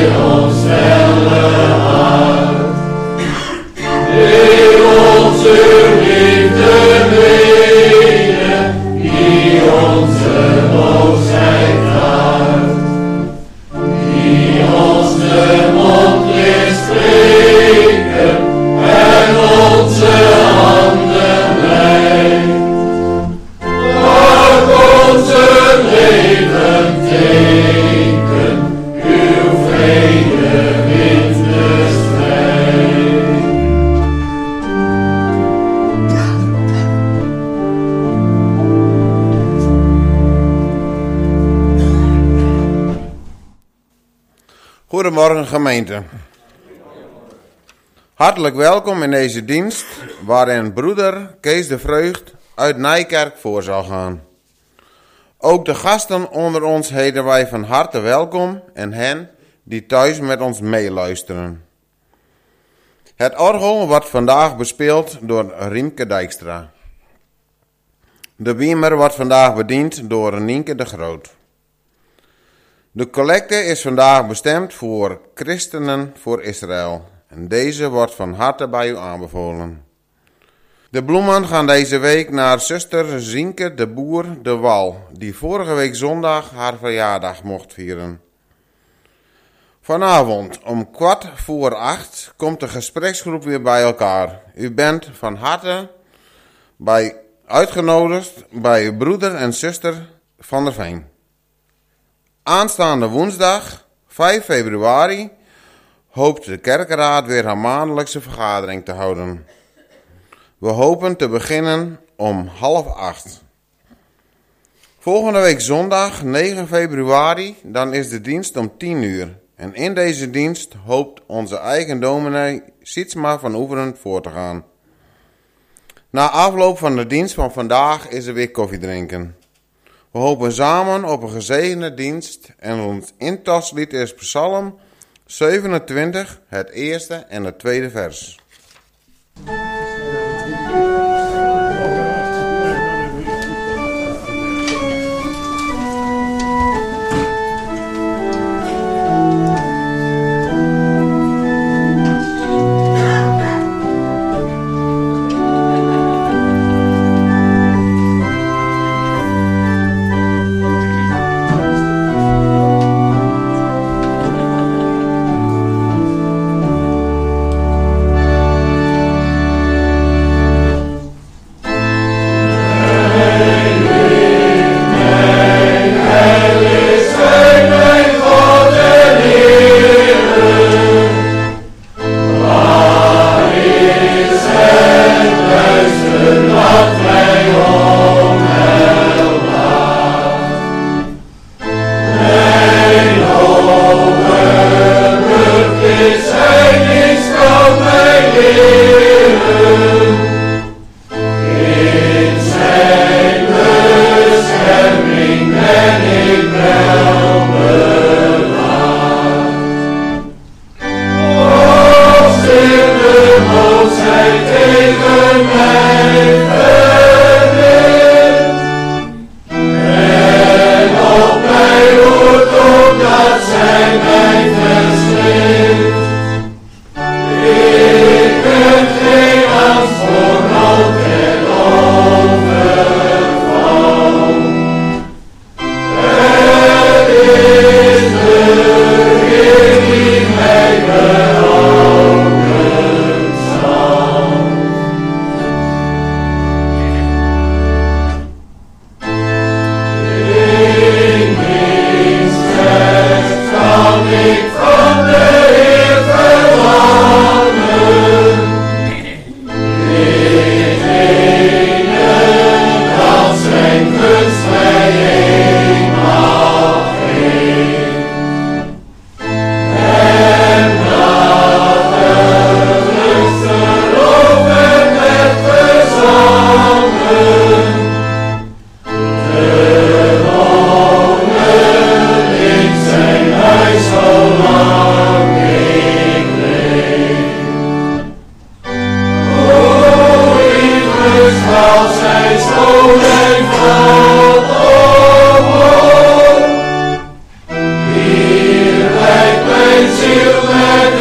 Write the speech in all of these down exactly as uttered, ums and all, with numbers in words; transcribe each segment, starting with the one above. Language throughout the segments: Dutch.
Goedemorgen gemeente. Hartelijk welkom in deze dienst waarin broeder Kees de Vreugd uit Nijkerk voor zal gaan. Ook de gasten onder ons heten wij van harte welkom en hen die thuis met ons meeluisteren. Het orgel wordt vandaag bespeeld door Riemke Dijkstra. De biemer wordt vandaag bediend door Nienke de Groot. De collecte is vandaag bestemd voor Christenen voor Israël. En deze wordt van harte bij u aanbevolen. De bloemen gaan deze week naar zuster Zienke de Boer de Wal, die vorige week zondag haar verjaardag mocht vieren. Vanavond om kwart voor acht komt de gespreksgroep weer bij elkaar. U bent van harte bij, uitgenodigd bij uw broeder en zuster Van der Veen. Aanstaande woensdag, vijf februari, hoopt de kerkenraad weer haar maandelijkse vergadering te houden. We hopen te beginnen om half acht. Volgende week zondag, negen februari, dan is de dienst om tien uur. En in deze dienst hoopt onze eigen dominee Sietsma van Oeveren voor te gaan. Na afloop van de dienst van vandaag is er weer koffie drinken. We hopen samen op een gezegende dienst en ons intastlied is Psalm zevenentwintig, het eerste en het tweede vers. Thank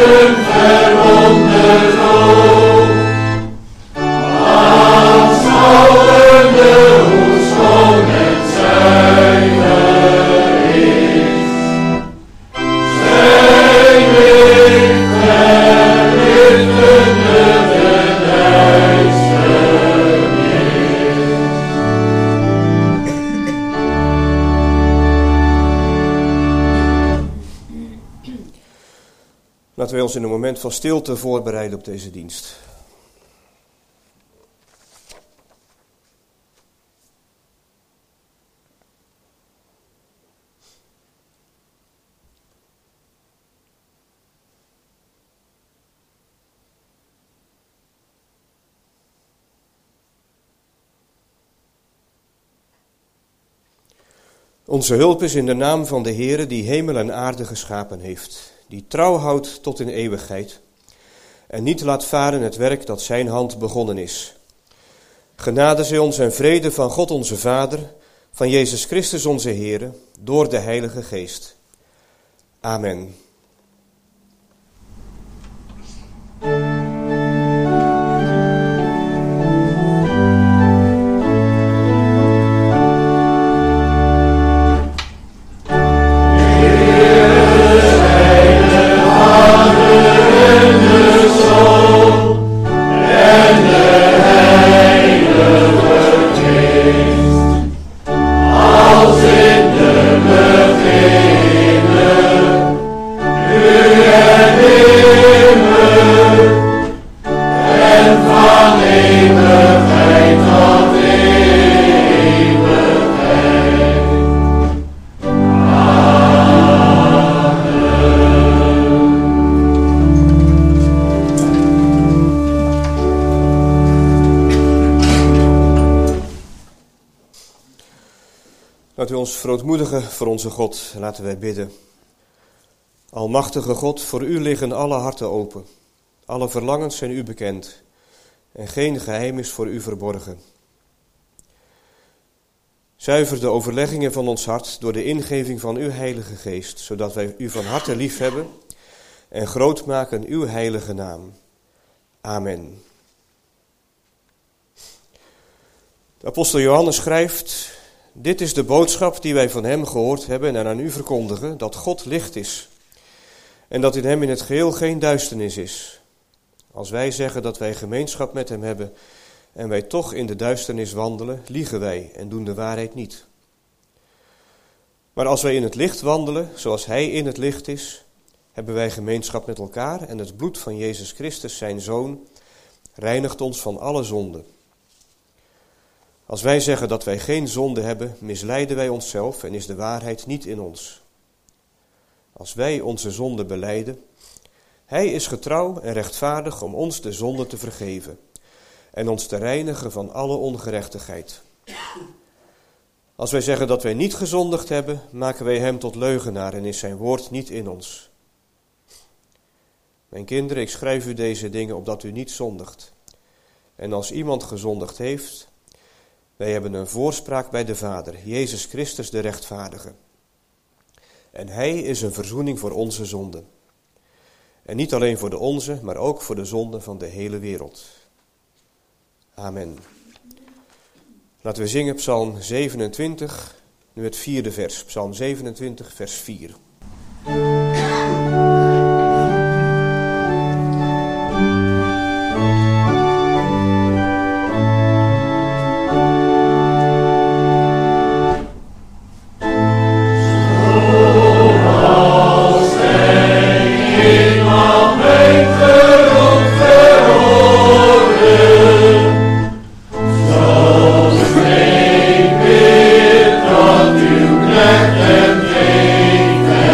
Laten wij ons in een moment van stilte voorbereiden op deze dienst. Onze hulp is in de naam van de Heere die hemel en aarde geschapen heeft, die trouw houdt tot in eeuwigheid en niet laat varen het werk dat zijn hand begonnen is. Genade zij ons en vrede van God onze Vader, van Jezus Christus onze Heere, door de Heilige Geest. Amen. Laten we ons verootmoedigen voor onze God. Laten wij bidden. Almachtige God, voor u liggen alle harten open. Alle verlangens zijn u bekend. En geen geheim is voor u verborgen. Zuiver de overleggingen van ons hart door de ingeving van uw Heilige Geest, zodat wij u van harte lief hebben en groot maken uw heilige naam. Amen. De apostel Johannes schrijft: dit is de boodschap die wij van hem gehoord hebben en aan u verkondigen, dat God licht is en dat in hem in het geheel geen duisternis is. Als wij zeggen dat wij gemeenschap met hem hebben en wij toch in de duisternis wandelen, liegen wij en doen de waarheid niet. Maar als wij in het licht wandelen, zoals hij in het licht is, hebben wij gemeenschap met elkaar en het bloed van Jezus Christus, zijn Zoon, reinigt ons van alle zonde. Als wij zeggen dat wij geen zonde hebben, misleiden wij onszelf en is de waarheid niet in ons. Als wij onze zonde belijden, hij is getrouw en rechtvaardig om ons de zonde te vergeven en ons te reinigen van alle ongerechtigheid. Als wij zeggen dat wij niet gezondigd hebben, maken wij hem tot leugenaar en is zijn woord niet in ons. Mijn kinderen, ik schrijf u deze dingen opdat u niet zondigt. En als iemand gezondigd heeft, wij hebben een voorspraak bij de Vader, Jezus Christus de rechtvaardige. En hij is een verzoening voor onze zonden. En niet alleen voor de onze, maar ook voor de zonden van de hele wereld. Amen. Laten we zingen Psalm zevenentwintig, nu het vierde vers. Psalm zevenentwintig, vers vier. Thank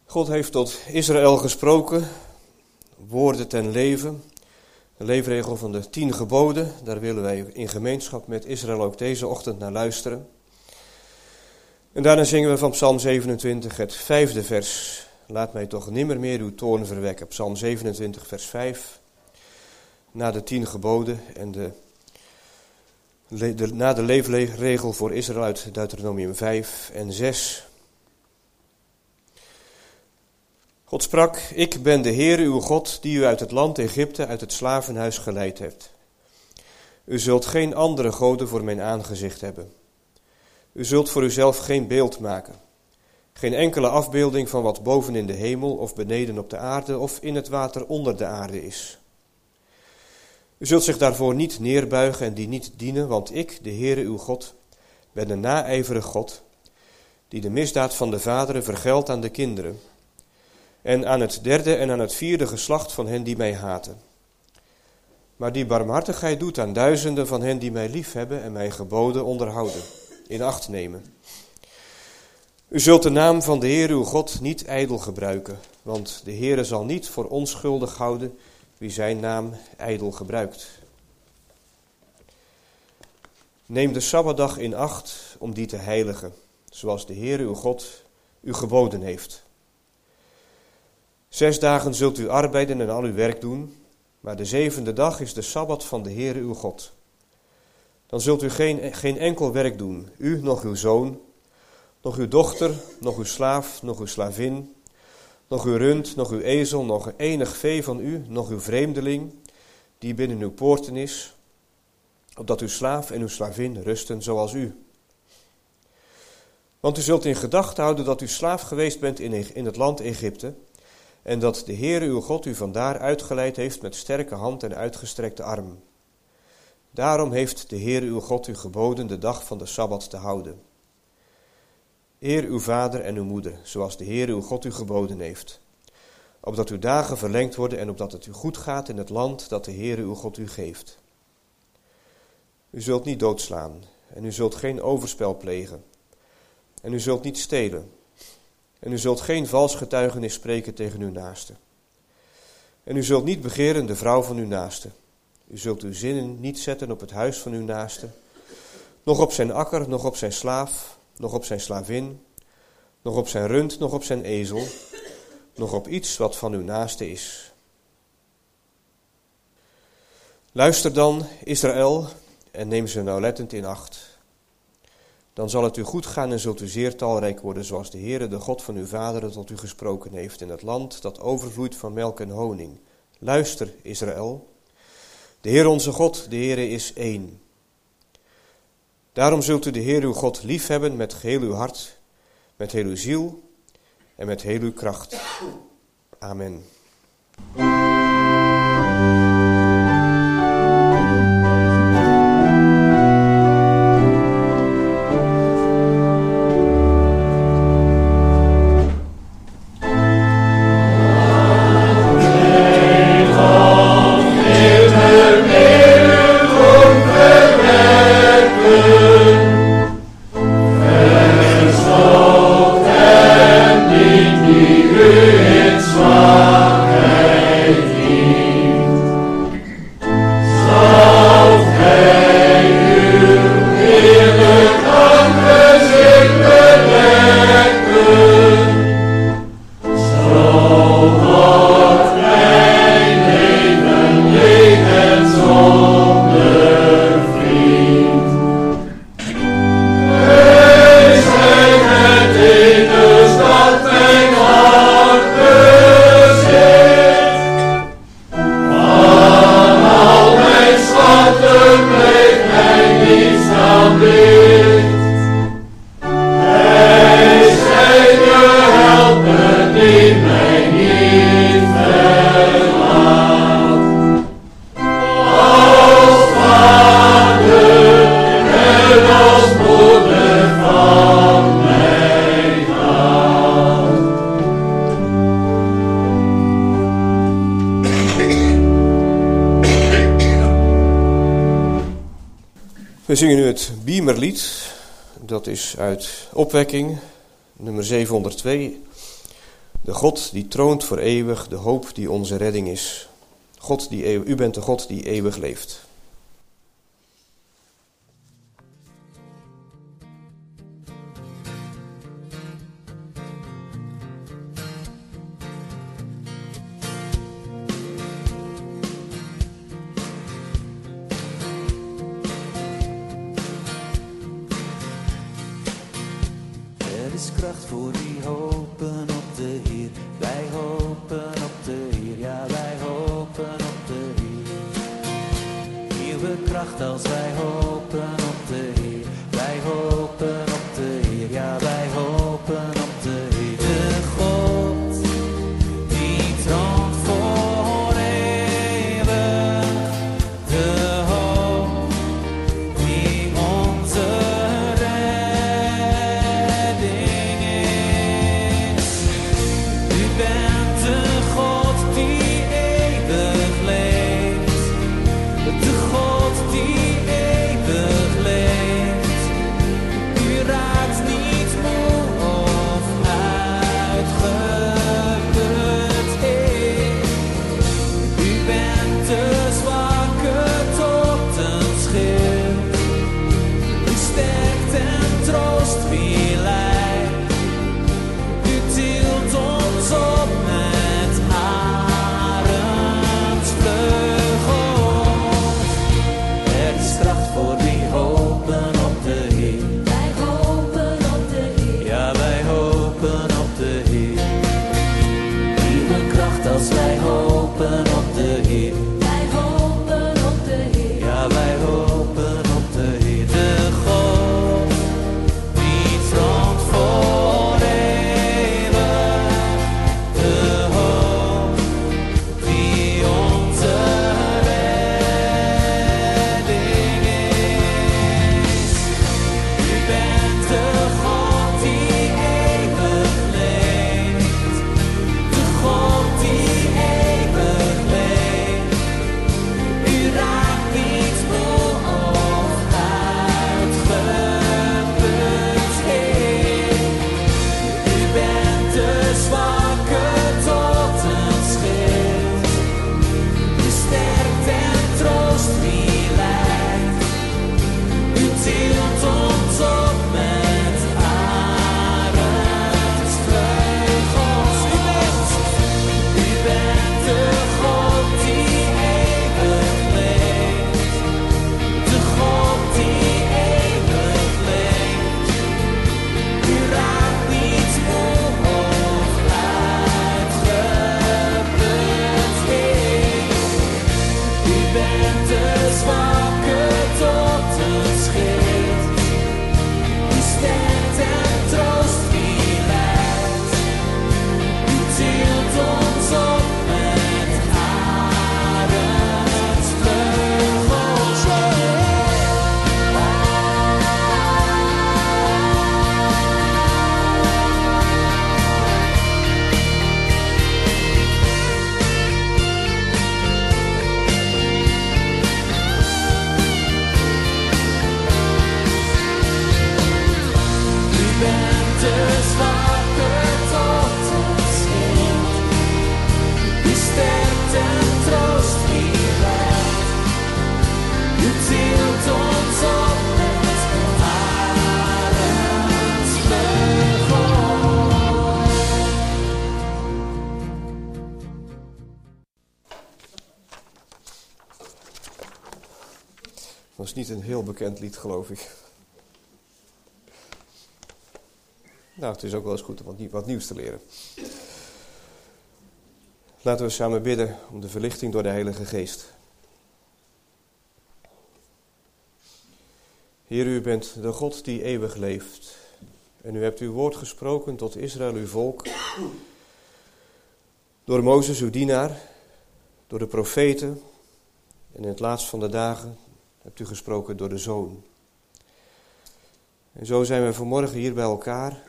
God heeft tot Israël gesproken, woorden ten leven, de leefregel van de tien geboden. Daar willen wij in gemeenschap met Israël ook deze ochtend naar luisteren. En daarna zingen we van Psalm zevenentwintig het vijfde vers. Laat mij toch nimmer meer uw toorn verwekken. Psalm zevenentwintig vers vijf. Na de tien geboden en de, de, na de leefregel voor Israël uit Deuteronomium vijf en zes. God sprak, ik ben de Heer uw God, die u uit het land Egypte, uit het slavenhuis geleid hebt. U zult geen andere goden voor mijn aangezicht hebben. U zult voor uzelf geen beeld maken. Geen enkele afbeelding van wat boven in de hemel of beneden op de aarde of in het water onder de aarde is. U zult zich daarvoor niet neerbuigen en die niet dienen, want ik, de Heere uw God, ben een naijverig God, die de misdaad van de vaderen vergeldt aan de kinderen, en aan het derde en aan het vierde geslacht van hen die mij haten. Maar die barmhartigheid doet aan duizenden van hen die mij liefhebben en mijn geboden onderhouden, in acht nemen. U zult de naam van de Heer uw God niet ijdel gebruiken, want de Heere zal niet voor onschuldig houden wie zijn naam ijdel gebruikt. Neem de Sabbatdag in acht om die te heiligen, zoals de Heer uw God u geboden heeft. Zes dagen zult u arbeiden en al uw werk doen, maar de zevende dag is de Sabbat van de Heere uw God. Dan zult u geen, geen enkel werk doen, u, nog uw zoon, nog uw dochter, nog uw slaaf, nog uw slavin, nog uw rund, nog uw ezel, nog enig vee van u, nog uw vreemdeling, die binnen uw poorten is, opdat uw slaaf en uw slavin rusten zoals u. Want u zult in gedachten houden dat u slaaf geweest bent in, in het land Egypte, en dat de Heere uw God u vandaar uitgeleid heeft met sterke hand en uitgestrekte arm. Daarom heeft de Heere uw God u geboden de dag van de Sabbat te houden. Eer uw vader en uw moeder, zoals de Heere uw God u geboden heeft, opdat uw dagen verlengd worden en opdat het u goed gaat in het land dat de Heere uw God u geeft. U zult niet doodslaan, en u zult geen overspel plegen, en u zult niet stelen, en u zult geen vals getuigenis spreken tegen uw naaste. En u zult niet begeren de vrouw van uw naaste. U zult uw zinnen niet zetten op het huis van uw naaste, nog op zijn akker, nog op zijn slaaf, nog op zijn slavin, nog op zijn rund, nog op zijn ezel, nog op iets wat van uw naaste is. Luister dan, Israël, en neem ze nauwlettend in acht. Dan zal het u goed gaan en zult u zeer talrijk worden, zoals de Heere, de God van uw vaderen, tot u gesproken heeft in het land dat overvloeit van melk en honing. Luister, Israël. De Heer onze God, de Heere is één. Daarom zult u de Heer uw God liefhebben met geheel uw hart, met heel uw ziel en met heel uw kracht. Amen. We zingen nu het Biemerlied, dat is uit Opwekking, nummer zevenhonderdtwee. De God die troont voor eeuwig, de hoop die onze redding is. God die eeuw, u bent de God die eeuwig leeft. Er is kracht voor die hopen op de Heer. Wij hopen op de Heer, ja wij hopen op de Heer. Nieuwe kracht als wij hopen op de Heer. Wij hopen op de Heer, ja wij hopen op de Heer. De God die troont voor eeuwig, de hoop die onze Dat is niet een heel bekend lied, geloof ik. Nou, het is ook wel eens goed om wat, wat nieuws te leren. Laten we samen bidden om de verlichting door de Heilige Geest. Heer, u bent de God die eeuwig leeft. En u hebt uw woord gesproken tot Israël, uw volk. Door Mozes, uw dienaar. Door de profeten. En in het laatst van de dagen hebt u gesproken door de Zoon. En zo zijn we vanmorgen hier bij elkaar.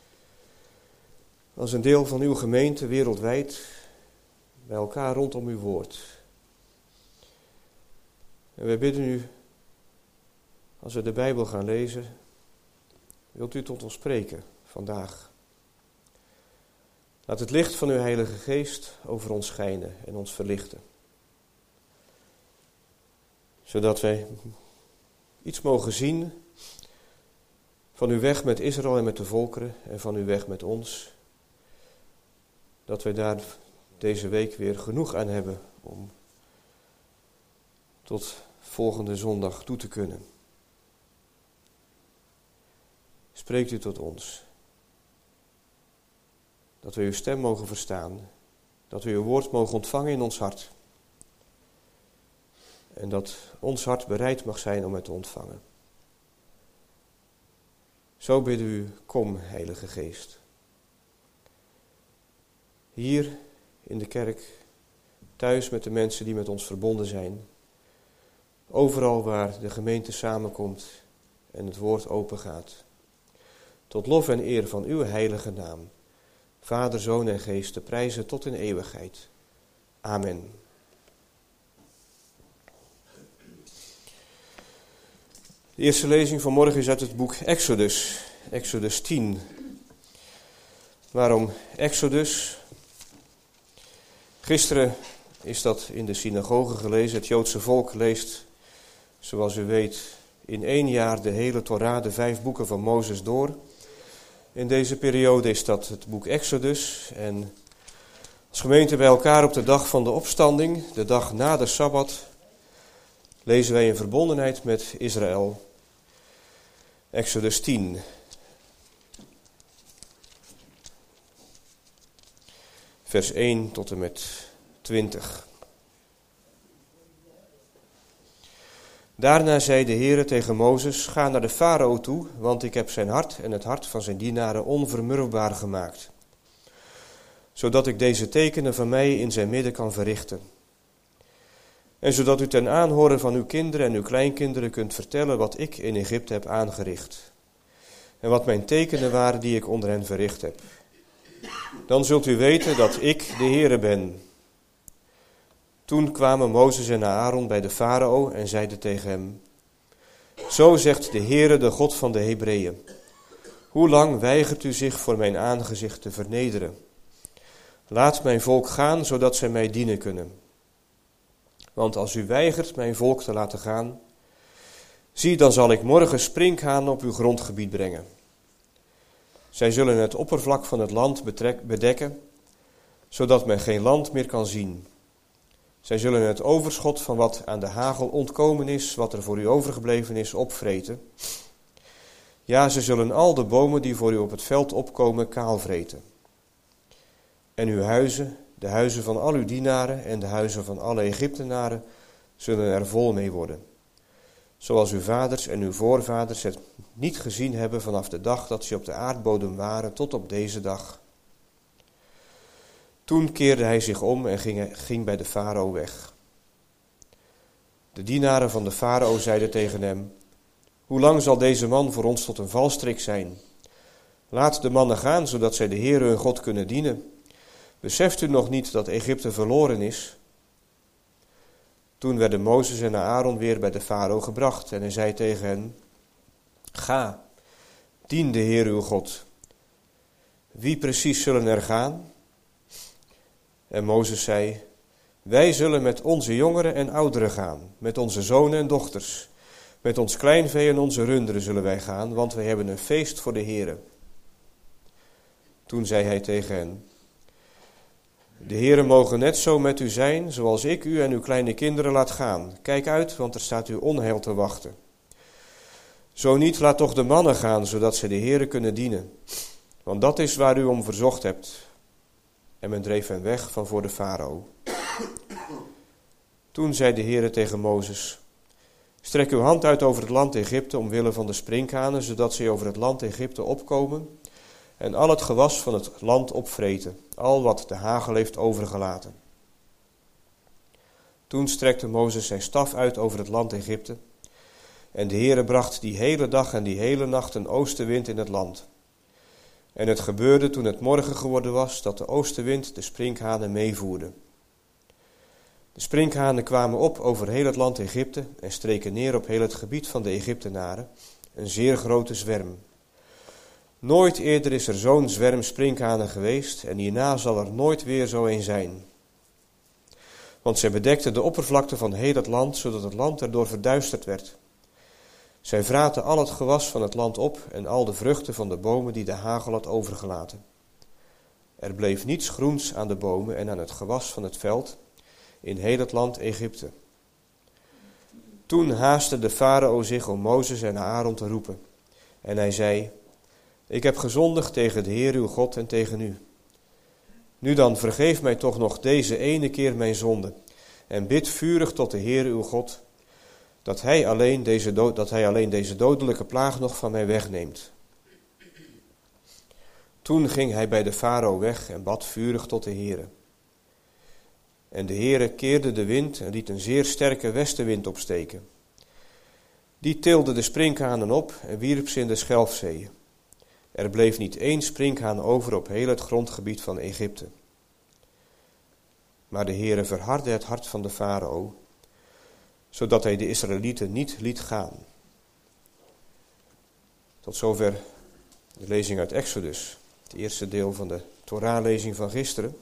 Als een deel van uw gemeente wereldwijd. Bij elkaar rondom uw woord. En wij bidden u, als we de Bijbel gaan lezen, wilt u tot ons spreken vandaag. Laat het licht van uw Heilige Geest over ons schijnen en ons verlichten. Zodat wij iets mogen zien van uw weg met Israël en met de volkeren en van uw weg met ons. Dat wij daar deze week weer genoeg aan hebben om tot volgende zondag toe te kunnen. Spreekt u tot ons. Dat we uw stem mogen verstaan. Dat we uw woord mogen ontvangen in ons hart. En dat ons hart bereid mag zijn om het te ontvangen. Zo bidden u, kom, Heilige Geest. Hier in de kerk, thuis met de mensen die met ons verbonden zijn. Overal waar de gemeente samenkomt en het woord open gaat. Tot lof en eer van uw heilige naam. Vader, Zoon en Geest te prijzen tot in eeuwigheid. Amen. De eerste lezing van morgen is uit het boek Exodus, Exodus tien. Waarom Exodus? Gisteren is dat in de synagoge gelezen. Het Joodse volk leest, zoals u weet, in één jaar de hele Torah, de vijf boeken van Mozes door. In deze periode is dat het boek Exodus. En als gemeente bij elkaar op de dag van de opstanding, de dag na de Sabbat, lezen wij in verbondenheid met Israël. Exodus tien. Vers één tot en met twintig. Daarna zei de Heere tegen Mozes, ga naar de farao toe, want ik heb zijn hart en het hart van zijn dienaren onvermurwbaar gemaakt, zodat ik deze tekenen van mij in zijn midden kan verrichten. En zodat u ten aanhoren van uw kinderen en uw kleinkinderen kunt vertellen wat ik in Egypte heb aangericht, en wat mijn tekenen waren die ik onder hen verricht heb. Dan zult u weten dat ik de Heere ben. Toen kwamen Mozes en Aaron bij de farao en zeiden tegen hem, zo zegt de Heere, de God van de Hebreeën, hoe lang weigert u zich voor mijn aangezicht te vernederen? Laat mijn volk gaan, zodat zij mij dienen kunnen. Want als u weigert mijn volk te laten gaan, zie, dan zal ik morgen sprinkhanen op uw grondgebied brengen. Zij zullen het oppervlak van het land betrek, bedekken, zodat men geen land meer kan zien. Zij zullen het overschot van wat aan de hagel ontkomen is, wat er voor u overgebleven is, opvreten. Ja, ze zullen al de bomen die voor u op het veld opkomen kaalvreten. En uw huizen, de huizen van al uw dienaren en de huizen van alle Egyptenaren, zullen er vol mee worden. Zoals uw vaders en uw voorvaders het niet gezien hebben vanaf de dag dat ze op de aardbodem waren tot op deze dag. Toen keerde hij zich om en ging, ging bij de farao weg. De dienaren van de farao zeiden tegen hem, hoe lang zal deze man voor ons tot een valstrik zijn? Laat de mannen gaan, zodat zij de Heere hun God kunnen dienen. Beseft u nog niet dat Egypte verloren is? Toen werden Mozes en Aaron weer bij de farao gebracht en hij zei tegen hen, ga, dien de Heer uw God. Wie precies zullen er gaan? En Mozes zei, wij zullen met onze jongeren en ouderen gaan, met onze zonen en dochters, met ons kleinvee en onze runderen zullen wij gaan, want wij hebben een feest voor de Heere. Toen zei hij tegen hen, de Heere mogen net zo met u zijn, zoals ik u en uw kleine kinderen laat gaan. Kijk uit, want er staat u onheil te wachten. Zo niet, laat toch de mannen gaan, zodat ze de Heere kunnen dienen. Want dat is waar u om verzocht hebt. En men dreef hen weg van voor de farao. Toen zei de Heere tegen Mozes, strek uw hand uit over het land Egypte omwille van de sprinkhanen, zodat zij over het land Egypte opkomen en al het gewas van het land opvreten, al wat de hagel heeft overgelaten. Toen strekte Mozes zijn staf uit over het land Egypte, en de Heere bracht die hele dag en die hele nacht een oostenwind in het land. En het gebeurde toen het morgen geworden was, dat de oostenwind de sprinkhanen meevoerde. De sprinkhanen kwamen op over heel het land Egypte en streken neer op heel het gebied van de Egyptenaren, een zeer grote zwerm. Nooit eerder is er zo'n zwerm sprinkhanen geweest en hierna zal er nooit weer zo een zijn. Want zij bedekten de oppervlakte van heel het land, zodat het land erdoor verduisterd werd. Zij vraten al het gewas van het land op en al de vruchten van de bomen die de hagel had overgelaten. Er bleef niets groens aan de bomen en aan het gewas van het veld in heel het land Egypte. Toen haastte de farao zich om Mozes en Aaron te roepen. En hij zei: Ik heb gezondigd tegen de Heer uw God en tegen u. Nu dan, vergeef mij toch nog deze ene keer mijn zonde en bid vurig tot de Heer uw God, dat hij alleen deze, dood, dat hij alleen deze dodelijke plaag nog van mij wegneemt. Toen ging hij bij de farao weg en bad vurig tot de Heere. En de Heere keerde de wind en liet een zeer sterke westenwind opsteken. Die tilde de sprinkhanen op en wierp ze in de Schelfzee. Er bleef niet één sprinkhaan over op heel het grondgebied van Egypte. Maar de Heere verhardde het hart van de farao, zodat hij de Israëlieten niet liet gaan. Tot zover de lezing uit Exodus, het eerste deel van de Torah-lezing van gisteren.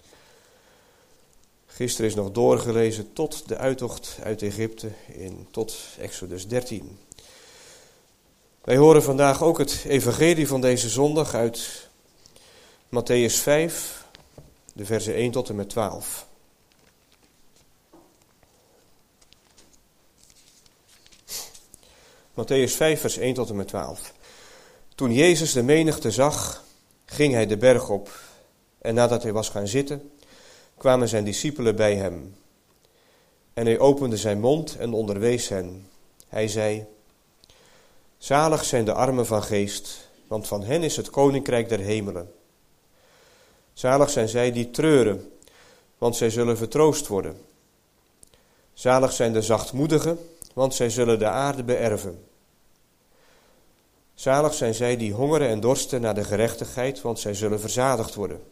Gisteren is nog doorgelezen tot de uittocht uit Egypte, in, tot Exodus dertien. Wij horen vandaag ook het evangelie van deze zondag uit Mattheüs vijf, de versen één tot en met twaalf. Mattheüs vijf, vers één tot en met twaalf. Toen Jezus de menigte zag, ging hij de berg op. En nadat hij was gaan zitten, kwamen zijn discipelen bij hem. En hij opende zijn mond en onderwees hen. Hij zei: Zalig zijn de armen van geest, want van hen is het koninkrijk der hemelen. Zalig zijn zij die treuren, want zij zullen vertroost worden. Zalig zijn de zachtmoedigen, want zij zullen de aarde beërven. Zalig zijn zij die hongeren en dorsten naar de gerechtigheid, want zij zullen verzadigd worden.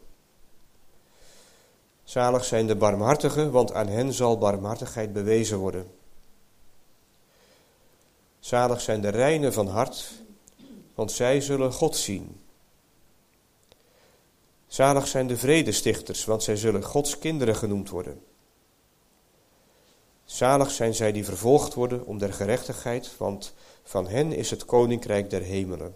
Zalig zijn de barmhartigen, want aan hen zal barmhartigheid bewezen worden. Zalig zijn de reinen van hart, want zij zullen God zien. Zalig zijn de vredestichters, want zij zullen Gods kinderen genoemd worden. Zalig zijn zij die vervolgd worden om der gerechtigheid, want van hen is het koninkrijk der hemelen.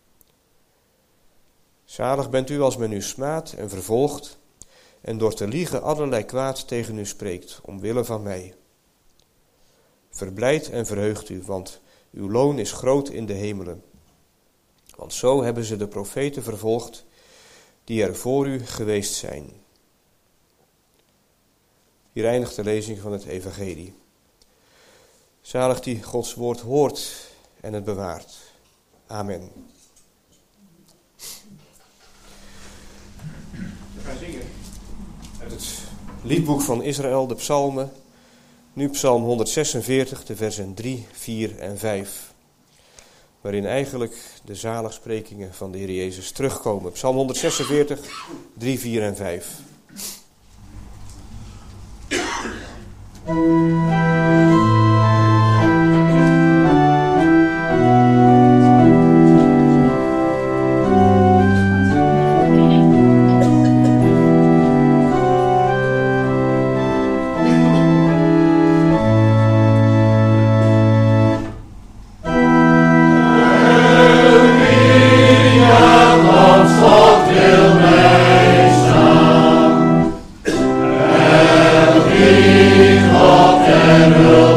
Zalig bent u als men u smaadt en vervolgt en door te liegen allerlei kwaad tegen u spreekt, omwille van mij. Verblijd en verheugt u, want uw loon is groot in de hemelen. Want zo hebben ze de profeten vervolgd die er voor u geweest zijn. Hier eindigt de lezing van het evangelie. Zalig die Gods woord hoort en het bewaart. Amen. We gaan zingen uit het liedboek van Israël, de psalmen. Nu psalm honderdzesenveertig, de versen drie, vier en vijf. Waarin eigenlijk de zaligsprekingen van de Heer Jezus terugkomen. Psalm honderdzesenveertig, drie, vier en vijf. Help me, God, and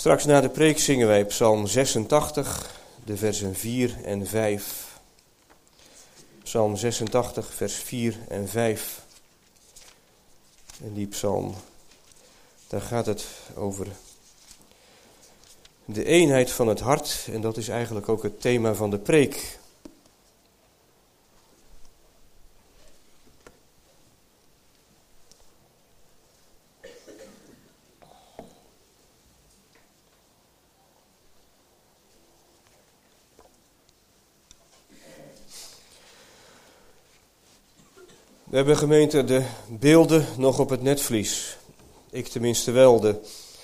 Straks na de preek zingen wij Psalm zesentachtig, de versen vier en vijf. Psalm zesentachtig, vers vier en vijf. En die psalm, daar gaat het over de eenheid van het hart. En dat is eigenlijk ook het thema van de preek. We hebben gemeente de beelden nog op het netvlies. Ik tenminste wel. De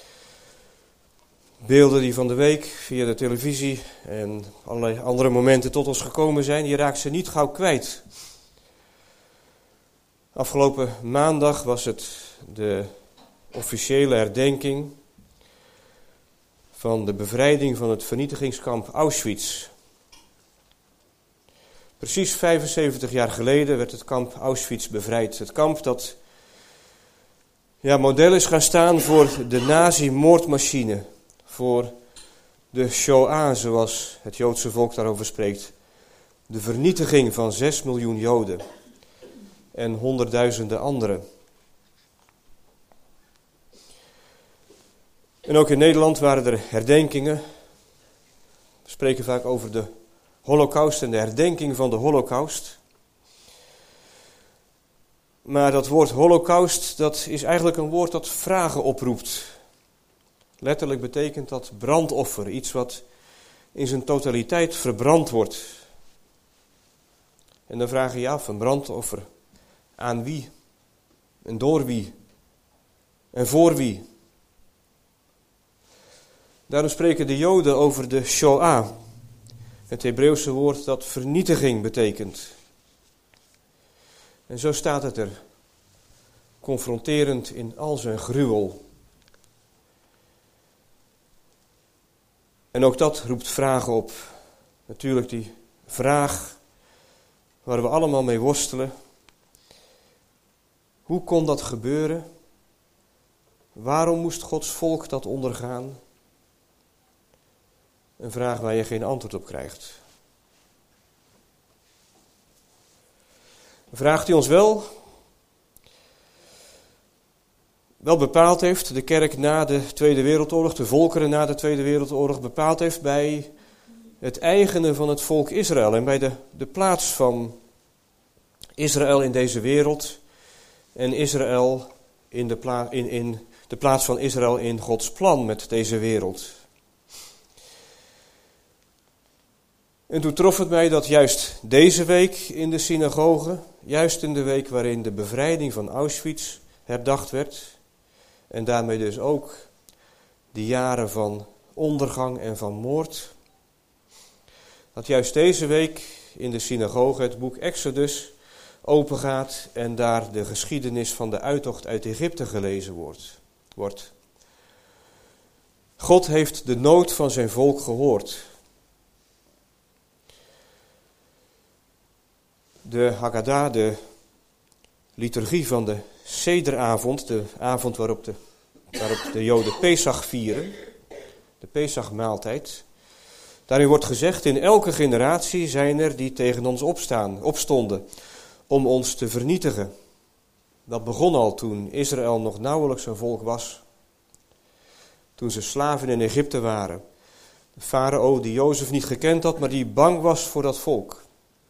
beelden die van de week via de televisie en allerlei andere momenten tot ons gekomen zijn, je raakt ze niet gauw kwijt. Afgelopen maandag was het de officiële herdenking van de bevrijding van het vernietigingskamp Auschwitz. Precies vijfenzeventig jaar geleden werd het kamp Auschwitz bevrijd. Het kamp dat ja, model is gaan staan voor de nazi-moordmachine. Voor de Shoah, zoals het Joodse volk daarover spreekt. De vernietiging van zes miljoen Joden. En honderdduizenden anderen. En ook in Nederland waren er herdenkingen. We spreken vaak over de Holocaust en de herdenking van de Holocaust. Maar dat woord Holocaust, dat is eigenlijk een woord dat vragen oproept. Letterlijk betekent dat brandoffer, iets wat in zijn totaliteit verbrand wordt. En dan vraag je je af, een brandoffer, aan wie? En door wie? En voor wie? Daarom spreken de Joden over de Shoah. Het Hebreeuwse woord dat vernietiging betekent. En zo staat het er. Confronterend in al zijn gruwel. En ook dat roept vragen op. Natuurlijk die vraag waar we allemaal mee worstelen. Hoe kon dat gebeuren? Waarom moest Gods volk dat ondergaan? Een vraag waar je geen antwoord op krijgt. Een vraag die ons wel, wel bepaald heeft, de kerk na de Tweede Wereldoorlog, de volkeren na de Tweede Wereldoorlog, bepaald heeft bij het eigenen van het volk Israël en bij de, de plaats van Israël in deze wereld en Israël in de, pla- in, in de plaats van Israël in Gods plan met deze wereld. En toen trof het mij dat juist deze week in de synagoge, juist in de week waarin de bevrijding van Auschwitz herdacht werd, en daarmee dus ook die jaren van ondergang en van moord, dat juist deze week in de synagoge het boek Exodus opengaat en daar de geschiedenis van de uittocht uit Egypte gelezen wordt. God heeft de nood van zijn volk gehoord. De Haggadah, de liturgie van de Sederavond, de avond waarop de, waarop de Joden Pesach vieren, de Pesachmaaltijd. Daarin wordt gezegd, in elke generatie zijn er die tegen ons opstaan, opstonden om ons te vernietigen. Dat begon al toen Israël nog nauwelijks een volk was. Toen ze slaven in Egypte waren. De farao die Jozef niet gekend had, maar die bang was voor dat volk.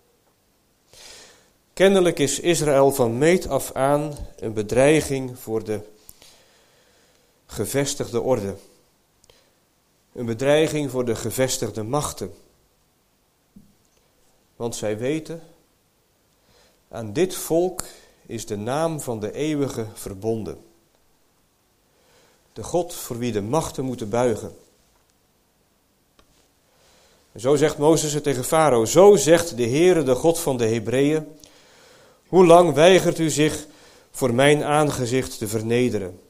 Kennelijk is Israël van meet af aan een bedreiging voor de gevestigde orde. Een bedreiging voor de gevestigde machten. Want zij weten, aan dit volk is de naam van de eeuwige verbonden. De God voor wie de machten moeten buigen. En zo zegt Mozes het tegen Farao, zo zegt de Heere, de God van de Hebreeën, hoe lang weigert u zich voor mijn aangezicht te vernederen?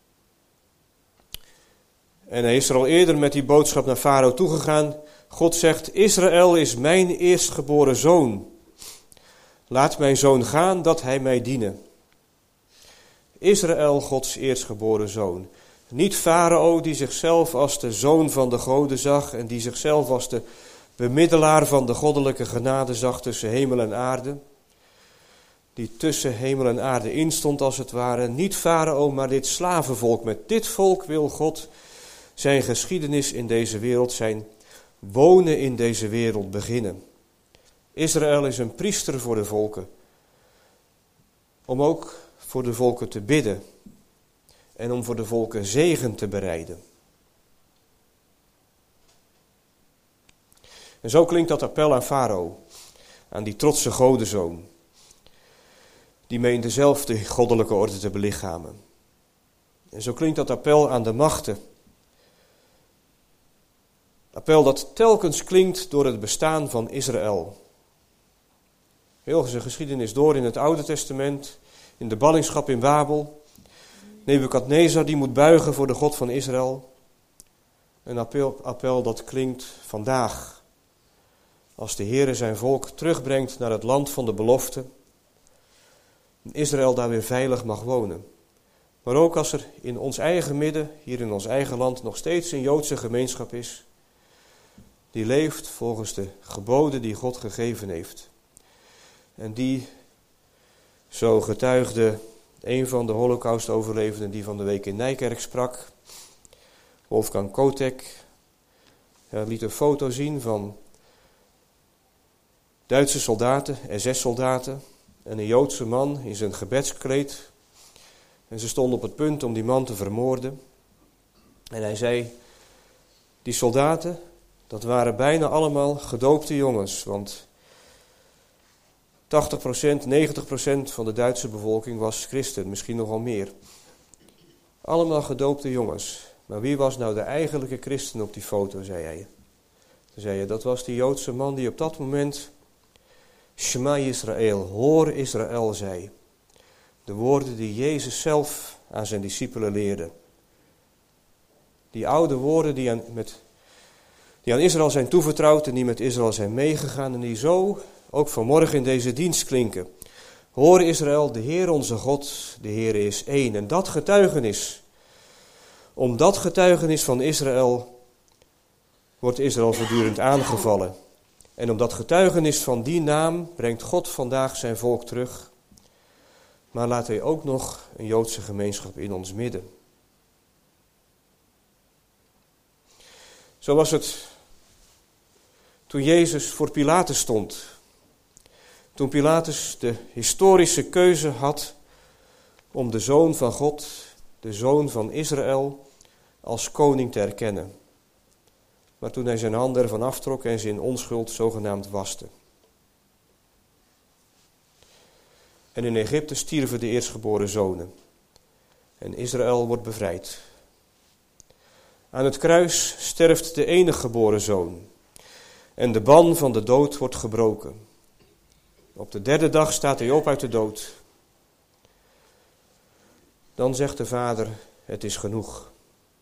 En hij is er al eerder met die boodschap naar Farao toegegaan. God zegt, Israël is mijn eerstgeboren zoon. Laat mijn zoon gaan, dat hij mij diene. Israël, Gods eerstgeboren zoon. Niet Farao die zichzelf als de zoon van de goden zag en die zichzelf als de bemiddelaar van de goddelijke genade zag tussen hemel en aarde. Die tussen hemel en aarde instond als het ware. Niet Farao, maar dit slavenvolk. Met dit volk wil God zijn geschiedenis in deze wereld, zijn wonen in deze wereld beginnen. Israël is een priester voor de volken. Om ook voor de volken te bidden. En om voor de volken zegen te bereiden. En zo klinkt dat appel aan Farao. Aan die trotse godenzoon. Die meende zelf de goddelijke orde te belichamen. En zo klinkt dat appel aan de machten. Appel dat telkens klinkt door het bestaan van Israël. Heel zijn geschiedenis door in het Oude Testament, in de ballingschap in Babel. Nebukadnezar die moet buigen voor de God van Israël. Een appel, appel dat klinkt vandaag. Als de Heere zijn volk terugbrengt naar het land van de belofte. En Israël daar weer veilig mag wonen. Maar ook als er in ons eigen midden, hier in ons eigen land, nog steeds een Joodse gemeenschap is. Die leeft volgens de geboden die God gegeven heeft. En die, zo getuigde een van de Holocaust-overlevenden die van de week in Nijkerk sprak, Wolfgang Kotek, hij liet een foto zien van Duitse soldaten, S S-soldaten en een Joodse man in zijn gebedskleed. En ze stonden op het punt om die man te vermoorden. En hij zei, die soldaten, dat waren bijna allemaal gedoopte jongens, want tachtig procent, negentig procent van de Duitse bevolking was christen, misschien nogal meer. Allemaal gedoopte jongens. Maar wie was nou de eigenlijke christen op die foto, zei hij. Toen zei hij, dat was die Joodse man die op dat moment Shema Israël, hoor Israël, zei. De woorden die Jezus zelf aan zijn discipelen leerde. Die oude woorden die aan, met, die aan Israël zijn toevertrouwd en die met Israël zijn meegegaan en die zo ook vanmorgen in deze dienst klinken. Hoor Israël, de Heer onze God, de Heer is één. En dat getuigenis, om dat getuigenis van Israël wordt Israël voortdurend aangevallen. En om dat getuigenis van die naam brengt God vandaag zijn volk terug. Maar laat hij ook nog een Joodse gemeenschap in ons midden. Zo was het toen Jezus voor Pilatus stond. Toen Pilatus de historische keuze had om de Zoon van God, de Zoon van Israël, als koning te erkennen. Maar toen hij zijn handen ervan aftrok en zijn onschuld zogenaamd waste. En in Egypte stierven de eerstgeboren zonen. En Israël wordt bevrijd. Aan het kruis sterft de enige geboren zoon. En de ban van de dood wordt gebroken. Op de derde dag staat hij op uit de dood. Dan zegt de Vader, het is genoeg.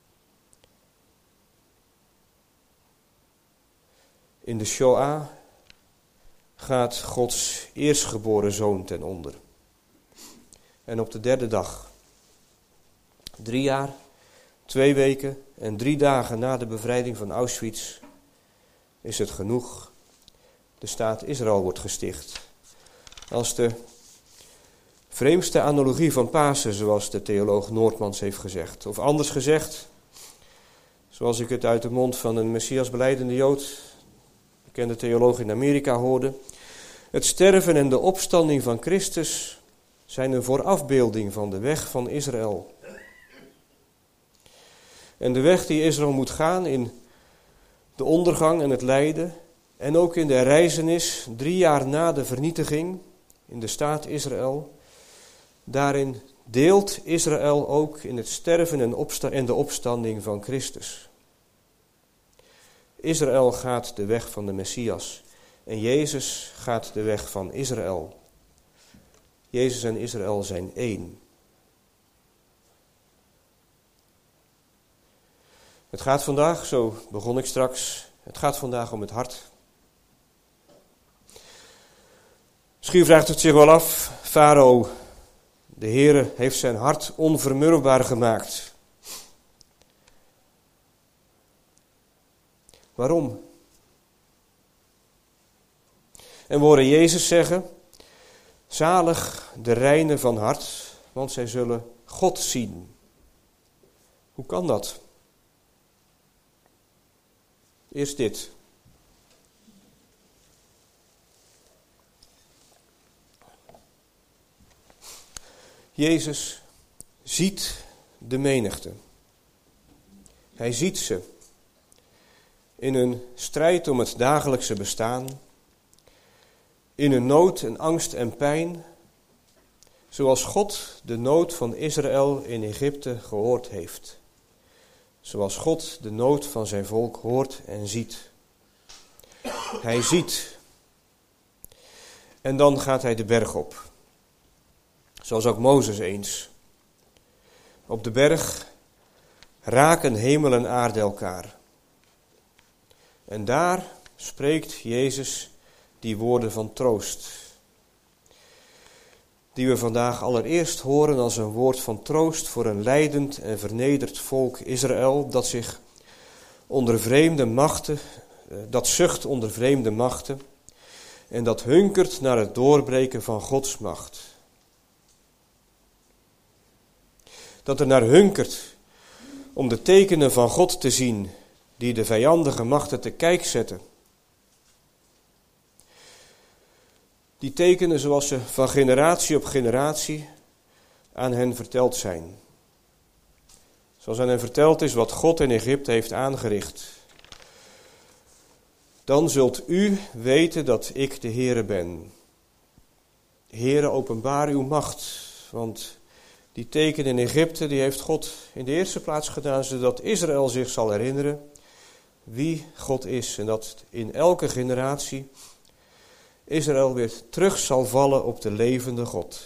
In de Shoah gaat Gods eerstgeboren zoon ten onder. En op de derde dag, drie jaar, twee weken en drie dagen na de bevrijding van Auschwitz, is het genoeg. De staat Israël wordt gesticht. Als de vreemdste analogie van Pasen, zoals de theoloog Noordmans heeft gezegd. Of anders gezegd, zoals ik het uit de mond van een Messias-belijdende Jood, bekende theoloog in Amerika, hoorde. Het sterven en de opstanding van Christus zijn een voorafbeelding van de weg van Israël. En de weg die Israël moet gaan in de ondergang en het lijden, en ook in de herrijzenis, drie jaar na de vernietiging in de staat Israël, daarin deelt Israël ook in het sterven en, opsta- en de opstanding van Christus. Israël gaat de weg van de Messias en Jezus gaat de weg van Israël. Jezus en Israël zijn één. Het gaat vandaag, zo begon ik straks, het gaat vandaag om het hart. Misschien vraagt het zich wel af, Farao, de Heere heeft zijn hart onvermurwbaar gemaakt. Waarom? En we horen Jezus zeggen, zalig de reinen van hart, want zij zullen God zien. Hoe kan dat? Eerst dit. Jezus ziet de menigte. Hij ziet ze in hun strijd om het dagelijkse bestaan, in hun nood en angst en pijn, zoals God de nood van Israël in Egypte gehoord heeft. Zoals God de nood van zijn volk hoort en ziet. Hij ziet. En dan gaat hij de berg op. Zoals ook Mozes eens. Op de berg raken hemel en aarde elkaar. En daar spreekt Jezus die woorden van troost. Die we vandaag allereerst horen als een woord van troost voor een lijdend en vernederd volk Israël, dat zich onder vreemde machten, dat zucht onder vreemde machten en dat hunkert naar het doorbreken van Gods macht. Dat er naar hunkert om de tekenen van God te zien die de vijandige machten te kijk zetten. Die tekenen zoals ze van generatie op generatie aan hen verteld zijn. Zoals aan hen verteld is wat God in Egypte heeft aangericht. Dan zult u weten dat ik de Heere ben. Heere, openbaar uw macht, want die teken in Egypte, die heeft God in de eerste plaats gedaan, zodat Israël zich zal herinneren wie God is. En dat in elke generatie Israël weer terug zal vallen op de levende God.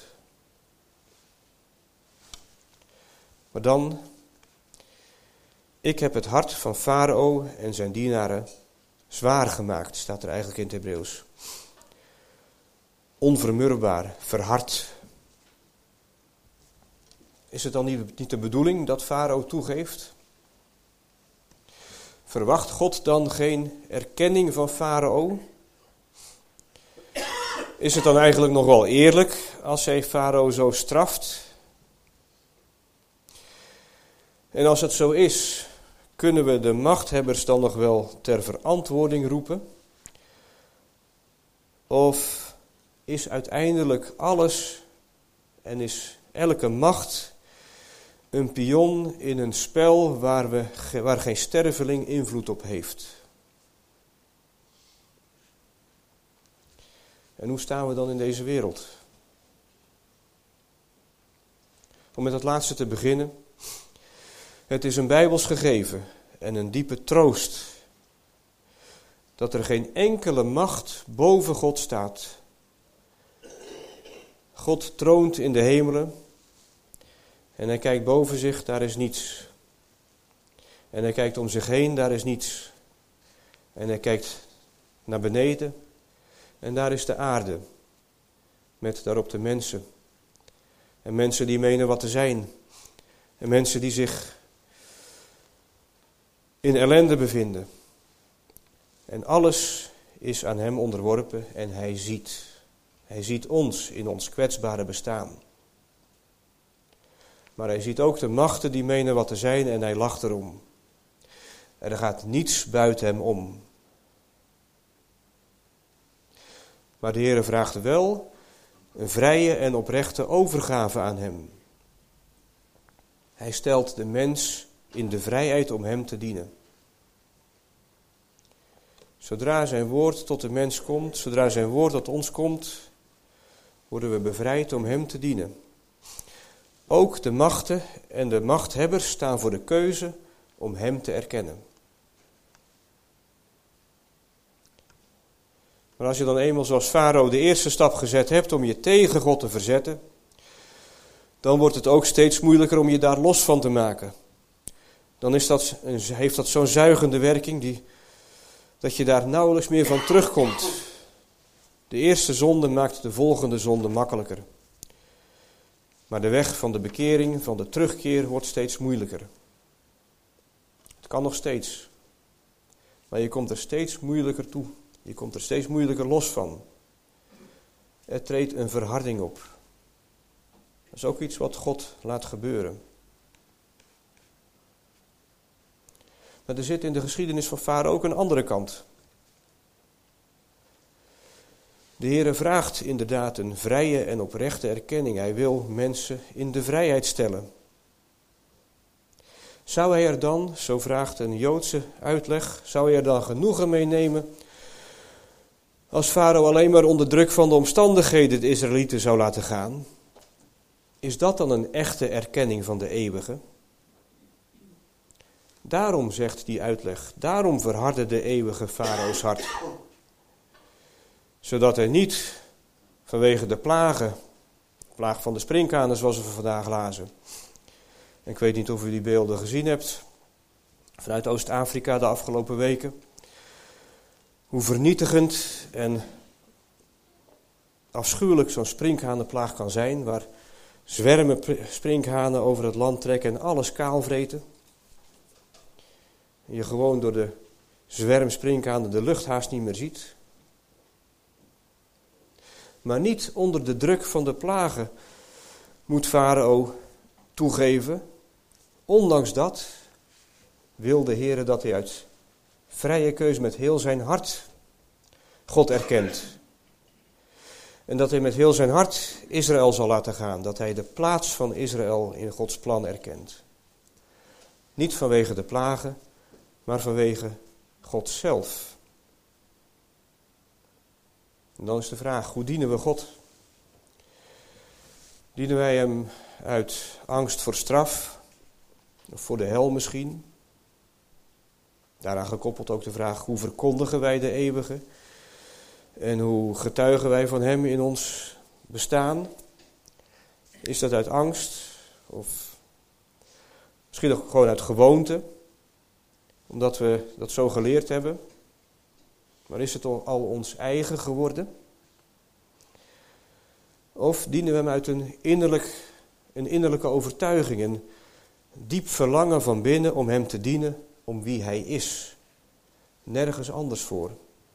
Maar dan, ik heb het hart van Farao en zijn dienaren zwaar gemaakt, staat er eigenlijk in het Hebreeuws. Onvermurwbaar, verhard. Is het dan niet, niet de bedoeling dat Farao toegeeft? Verwacht God dan geen erkenning van Farao? Is het dan eigenlijk nog wel eerlijk als hij Farao zo straft? En als het zo is, kunnen we de machthebbers dan nog wel ter verantwoording roepen? Of is uiteindelijk alles en is elke macht een pion in een spel waar, we, waar geen sterveling invloed op heeft? En hoe staan we dan in deze wereld? Om met het laatste te beginnen. Het is een bijbels gegeven en een diepe troost dat er geen enkele macht boven God staat. God troont in de hemelen en hij kijkt boven zich, daar is niets. En hij kijkt om zich heen, daar is niets. En hij kijkt naar beneden en daar is de aarde, met daarop de mensen. En mensen die menen wat te zijn. En mensen die zich in ellende bevinden. En alles is aan hem onderworpen en hij ziet. Hij ziet ons in ons kwetsbare bestaan. Maar hij ziet ook de machten die menen wat te zijn en hij lacht erom. En er gaat niets buiten hem om. Maar de Heere vraagt wel een vrije en oprechte overgave aan hem. Hij stelt de mens in de vrijheid om hem te dienen. Zodra zijn woord tot de mens komt, zodra zijn woord tot ons komt, worden we bevrijd om hem te dienen. Ook de machten en de machthebbers staan voor de keuze om hem te erkennen. Maar als je dan eenmaal zoals Farao de eerste stap gezet hebt om je tegen God te verzetten, dan wordt het ook steeds moeilijker om je daar los van te maken. Dan is dat, heeft dat zo'n zuigende werking die, dat je daar nauwelijks meer van terugkomt. De eerste zonde maakt de volgende zonde makkelijker. Maar de weg van de bekering, van de terugkeer, wordt steeds moeilijker. Het kan nog steeds. Maar je komt er steeds moeilijker toe. Je komt er steeds moeilijker los van. Er treedt een verharding op. Dat is ook iets wat God laat gebeuren. Maar er zit in de geschiedenis van Farao ook een andere kant. De Heere vraagt inderdaad een vrije en oprechte erkenning. Hij wil mensen in de vrijheid stellen. Zou hij er dan, zo vraagt een Joodse uitleg, zou hij er dan genoegen mee nemen als Farao alleen maar onder druk van de omstandigheden de Israëlieten zou laten gaan? Is dat dan een echte erkenning van de eeuwige? Daarom, zegt die uitleg, daarom verhardde de eeuwige Farao's hart. Zodat hij niet vanwege de plagen, de plaag van de sprinkhanen zoals we vandaag lazen. En ik weet niet of u die beelden gezien hebt, vanuit Oost-Afrika de afgelopen weken. Hoe vernietigend en afschuwelijk zo'n sprinkhanenplaag kan zijn, waar zwermen sprinkhanen over het land trekken en alles kaal vreten. En je gewoon door de zwerm sprinkhanen de lucht haast niet meer ziet. Maar niet onder de druk van de plagen moet Farao toegeven. Ondanks dat wil de Heere dat hij uit vrije keus met heel zijn hart God erkent. En dat hij met heel zijn hart Israël zal laten gaan. Dat hij de plaats van Israël in Gods plan erkent. Niet vanwege de plagen, maar vanwege God zelf. En dan is de vraag, hoe dienen we God? Dienen wij hem uit angst voor straf, of voor de hel misschien? Daaraan gekoppeld ook de vraag, hoe verkondigen wij de eeuwige? En hoe getuigen wij van hem in ons bestaan? Is dat uit angst? Of misschien ook gewoon uit gewoonte? Omdat we dat zo geleerd hebben? Maar is het al ons eigen geworden? Of dienen we hem uit een, innerlijk, een innerlijke overtuiging, een diep verlangen van binnen om hem te dienen, om wie hij is? Nergens anders voor.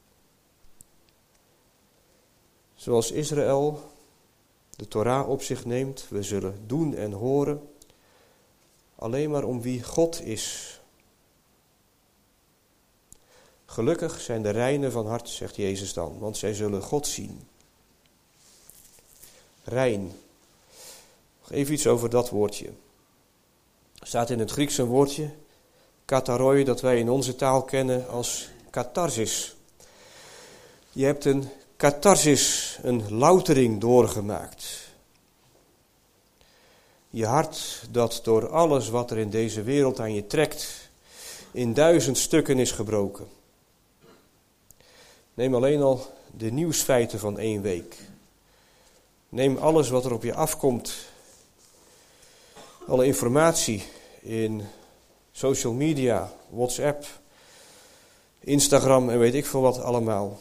Zoals Israël de Torah op zich neemt, we zullen doen en horen, alleen maar om wie God is. Gelukkig zijn de reinen van hart, zegt Jezus dan, want zij zullen God zien. Rein. Nog even iets over dat woordje. Er staat in het Grieks een woordje, katharoi, dat wij in onze taal kennen als katharsis. Je hebt een katharsis, een loutering doorgemaakt. Je hart dat door alles wat er in deze wereld aan je trekt, in duizend stukken is gebroken. Neem alleen al de nieuwsfeiten van één week. Neem alles wat er op je afkomt. Alle informatie in social media, WhatsApp, Instagram en weet ik veel wat allemaal.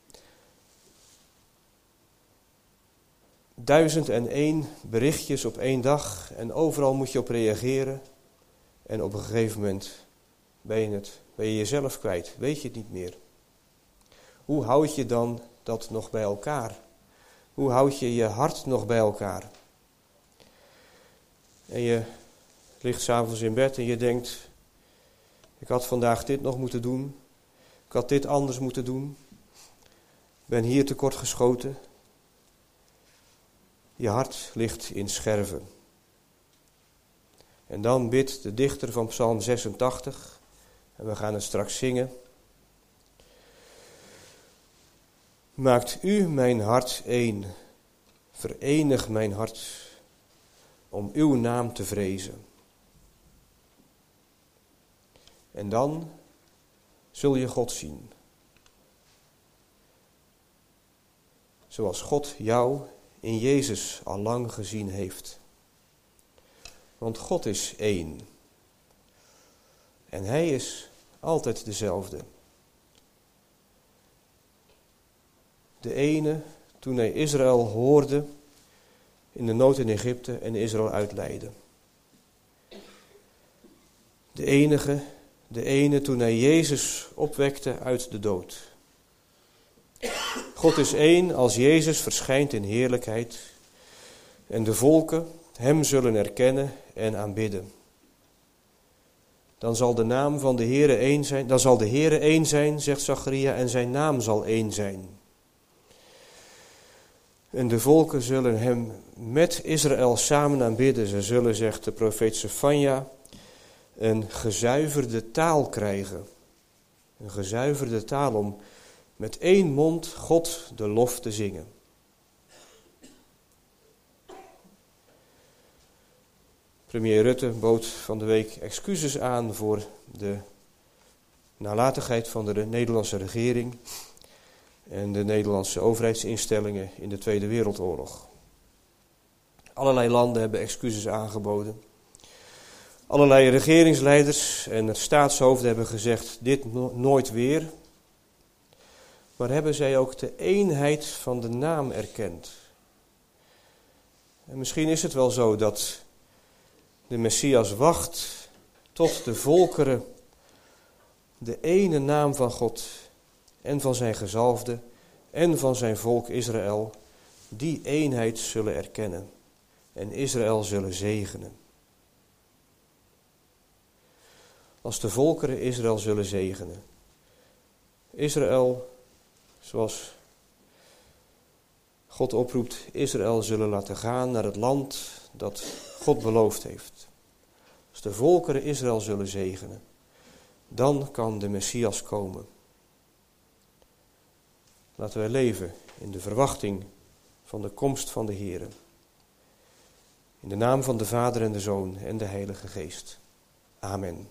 Duizend en één berichtjes op één dag en overal moet je op reageren. En op een gegeven moment ben je het, ben je jezelf kwijt, weet je het niet meer. Hoe houd je dan dat nog bij elkaar? Hoe houd je je hart nog bij elkaar? En je ligt 's avonds in bed en je denkt, ik had vandaag dit nog moeten doen. Ik had dit anders moeten doen. Ik ben hier tekort geschoten. Je hart ligt in scherven. En dan bidt de dichter van Psalm zesentachtig, en we gaan het straks zingen. Maakt u mijn hart één, verenig mijn hart, om uw naam te vrezen. En dan zul je God zien. Zoals God jou in Jezus al lang gezien heeft. Want God is één. En hij is altijd dezelfde. De ene toen hij Israël hoorde in de nood in Egypte en Israël uitleidde. De enige de ene toen hij Jezus opwekte uit de dood. God is één als Jezus verschijnt in heerlijkheid en de volken hem zullen erkennen en aanbidden. Dan zal de naam van de Heere één zijn, dan zal de Heere één zijn, zegt Zacharia, en zijn naam zal één zijn. En de volken zullen hem met Israël samen aanbidden. Ze zullen, zegt de profeet Sefanja, een gezuiverde taal krijgen. Een gezuiverde taal om met één mond God de lof te zingen. Premier Rutte bood van de week excuses aan voor de nalatigheid van de Nederlandse regering en de Nederlandse overheidsinstellingen in de Tweede Wereldoorlog. Allerlei landen hebben excuses aangeboden. Allerlei regeringsleiders en staatshoofden hebben gezegd, dit no- nooit weer. Maar hebben zij ook de eenheid van de naam erkend? En misschien is het wel zo dat de Messias wacht tot de volkeren de ene naam van God en van zijn gezalfde en van zijn volk Israël, die eenheid zullen erkennen en Israël zullen zegenen. Als de volkeren Israël zullen zegenen. Israël, zoals God oproept, Israël zullen laten gaan naar het land dat God beloofd heeft. Als de volkeren Israël zullen zegenen, dan kan de Messias komen. Laten wij leven in de verwachting van de komst van de Heere. In de naam van de Vader en de Zoon en de Heilige Geest. Amen.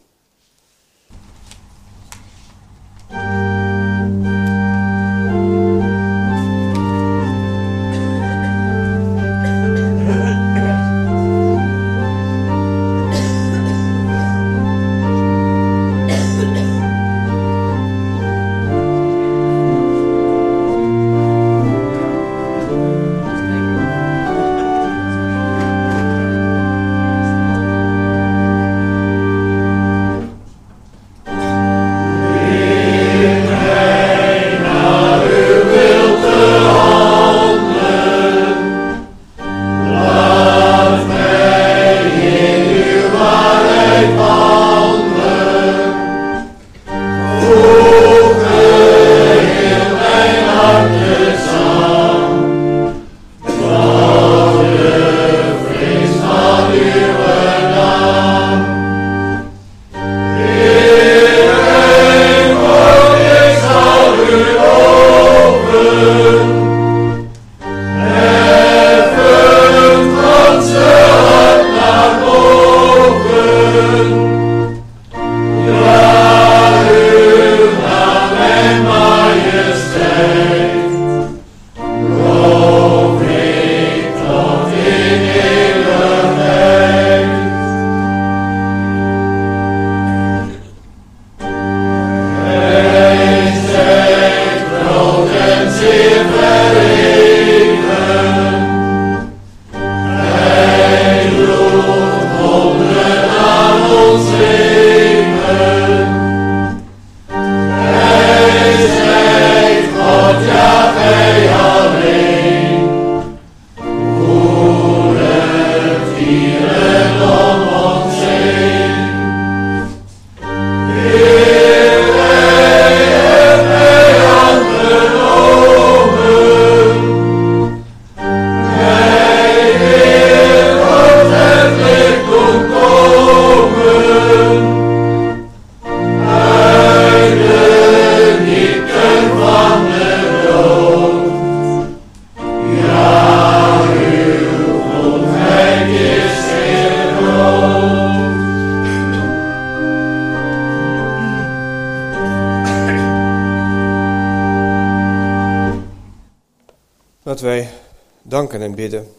Laten wij danken en bidden.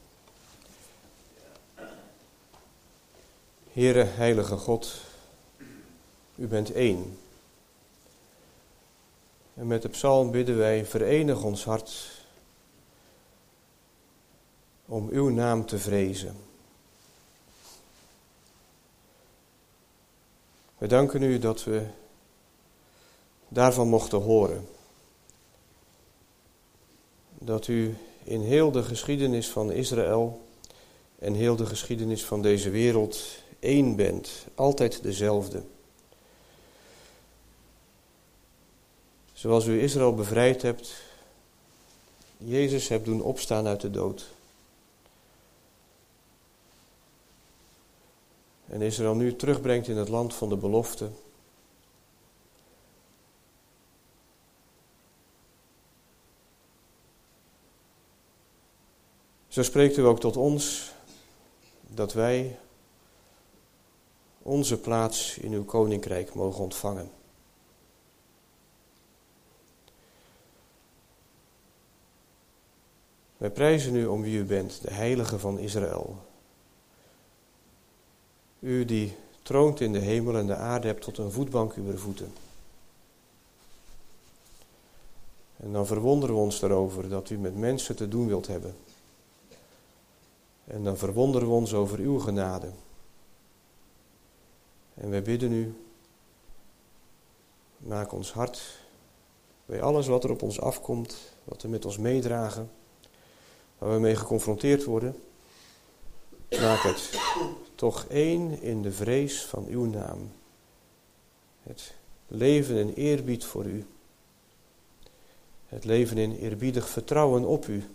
Heere, heilige God, u bent één. En met de psalm bidden wij, verenig ons hart om uw naam te vrezen. Wij danken u dat we daarvan mochten horen. Dat u in heel de geschiedenis van Israël en heel de geschiedenis van deze wereld één bent, altijd dezelfde. Zoals u Israël bevrijd hebt, Jezus hebt doen opstaan uit de dood. En Israël nu terugbrengt in het land van de belofte. Zo spreekt u ook tot ons, dat wij onze plaats in uw koninkrijk mogen ontvangen. Wij prijzen u om wie u bent, de heilige van Israël. U die troont in de hemel en de aarde hebt tot een voetbank uw voeten. En dan verwonderen we ons erover dat u met mensen te doen wilt hebben. En dan verwonderen we ons over uw genade. En wij bidden u, maak ons hart bij alles wat er op ons afkomt, wat we met ons meedragen, waar we mee geconfronteerd worden. Maak het toch één in de vrees van uw naam. Het leven in eerbied voor u. Het leven in eerbiedig vertrouwen op u.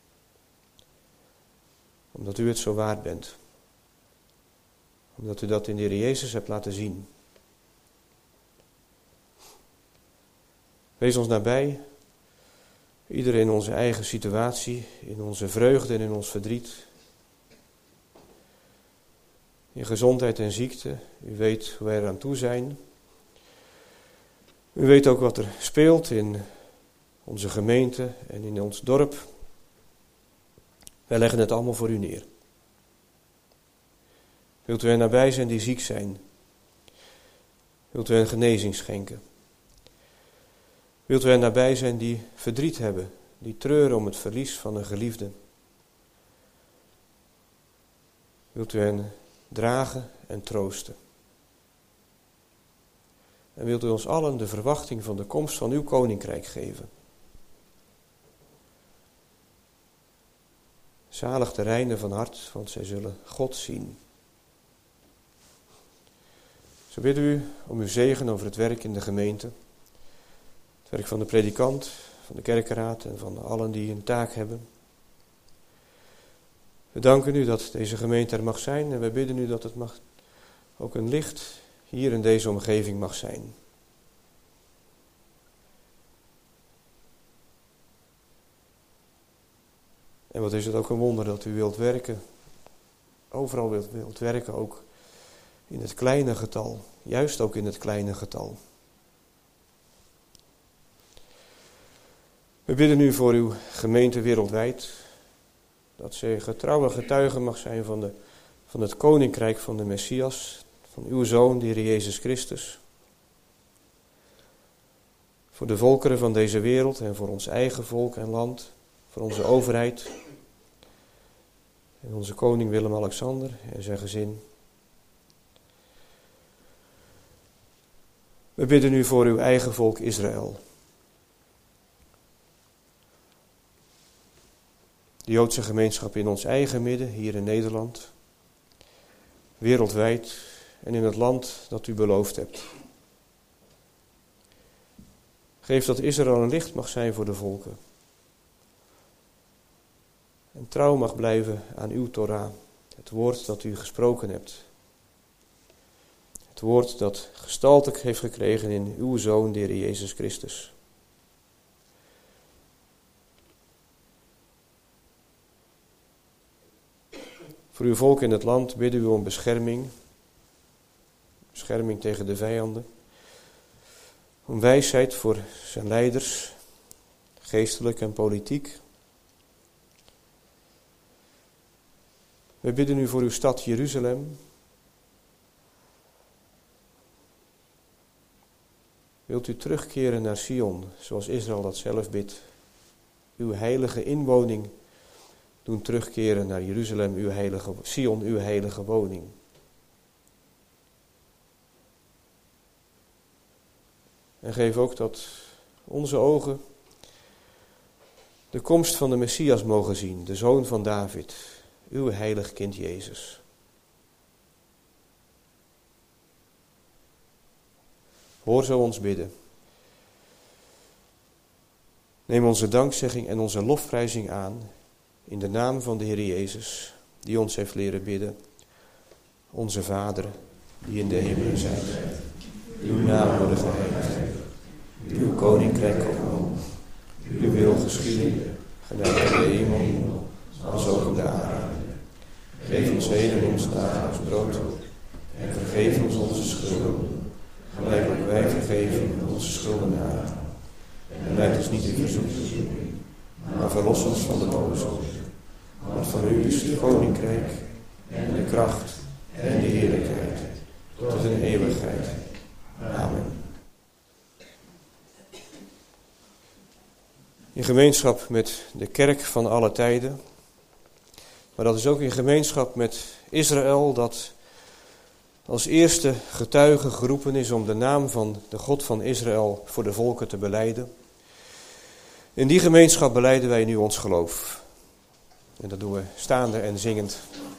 Omdat u het zo waard bent. Omdat u dat in de Heer Jezus hebt laten zien. Wees ons nabij. Iedereen in onze eigen situatie. In onze vreugde en in ons verdriet. In gezondheid en ziekte. U weet hoe wij eraan toe zijn. U weet ook wat er speelt in onze gemeente en in ons dorp. Wij leggen het allemaal voor u neer. Wilt u er nabij zijn die ziek zijn? Wilt u hen genezing schenken? Wilt u er nabij zijn die verdriet hebben, die treuren om het verlies van een geliefde? Wilt u hen dragen en troosten? En wilt u ons allen de verwachting van de komst van uw koninkrijk geven? Zalig de reinen van hart, want zij zullen God zien. Zo bidden u om uw zegen over het werk in de gemeente. Het werk van de predikant, van de kerkenraad en van allen die een taak hebben. We danken u dat deze gemeente er mag zijn en we bidden u dat het mag ook een licht hier in deze omgeving mag zijn. En wat is het ook een wonder dat u wilt werken, overal wilt, wilt werken, ook in het kleine getal, juist ook in het kleine getal. We bidden u voor uw gemeente wereldwijd, dat zij getrouwe getuige mag zijn van, de, van het koninkrijk van de Messias, van uw Zoon, de Heer Jezus Christus. Voor de volkeren van deze wereld en voor ons eigen volk en land, voor onze overheid en onze koning Willem-Alexander en zijn gezin. We bidden u voor uw eigen volk Israël. De Joodse gemeenschap in ons eigen midden, hier in Nederland, wereldwijd en in het land dat u beloofd hebt. Geef dat Israël een licht mag zijn voor de volken. En trouw mag blijven aan uw Torah, het woord dat u gesproken hebt. Het woord dat gestalte heeft gekregen in uw Zoon, de Heer Jezus Christus. Voor uw volk in het land bidden we om bescherming. Bescherming tegen de vijanden. Om wijsheid voor zijn leiders, geestelijk en politiek. We bidden u voor uw stad Jeruzalem. Wilt u terugkeren naar Sion, zoals Israël dat zelf bidt. Uw heilige inwoning doen terugkeren naar Jeruzalem, uw heilige, Sion, uw heilige woning. En geef ook dat onze ogen de komst van de Messias mogen zien, de Zoon van David, uw heilig kind Jezus. Hoor zo ons bidden. Neem onze dankzegging en onze lofprijzing aan in de naam van de Heer Jezus, die ons heeft leren bidden. Onze Vader, die in de hemelen zijt, uw naam worden geheiligd, uw koninkrijk komen, uw wil geschieden, gelijk in de hemel, als ook op de aarde. Geef ons heden ons dagelijks brood en vergeef ons onze schulden, gelijk ook wij vergeven onze schuldenaren. En leid ons niet in verzoeking, maar verlos ons van de boze. Want van u is het koninkrijk en de kracht en de heerlijkheid tot in eeuwigheid. Amen. In gemeenschap met de kerk van alle tijden, maar dat is ook in gemeenschap met Israël, dat als eerste getuige geroepen is om de naam van de God van Israël voor de volken te belijden. In die gemeenschap belijden wij nu ons geloof. En dat doen we staande en zingend.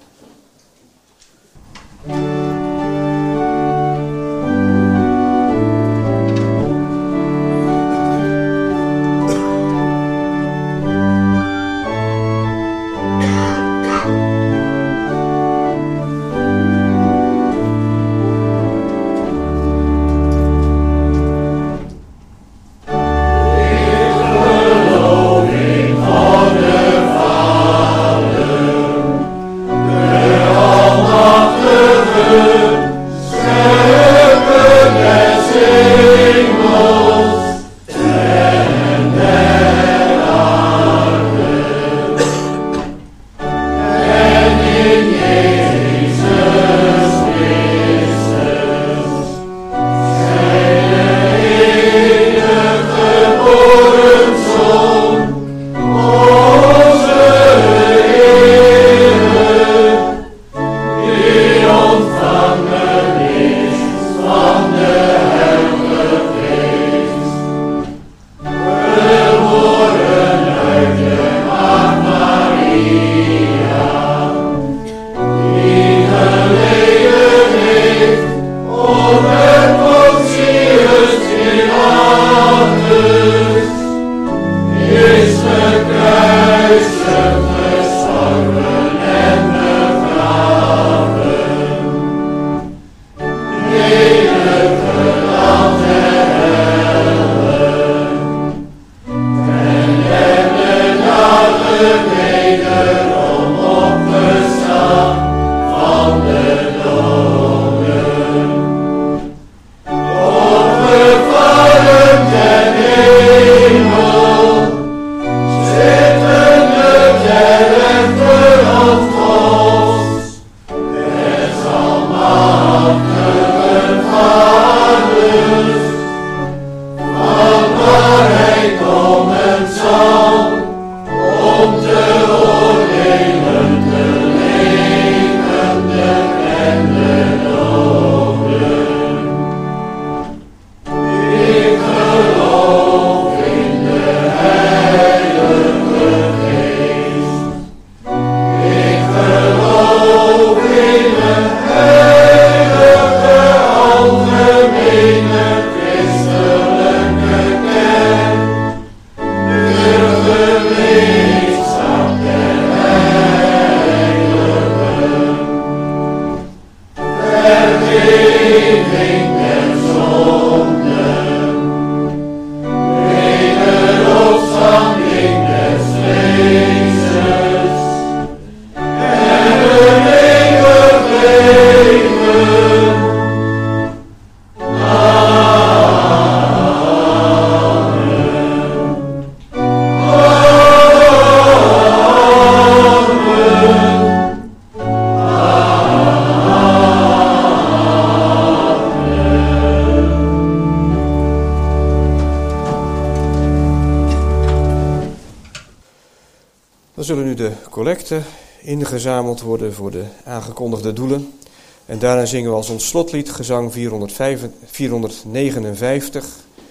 Dan zullen nu de collecten ingezameld worden voor de aangekondigde doelen. En daarna zingen we als ons slotlied gezang vierhonderdnegenenvijftig.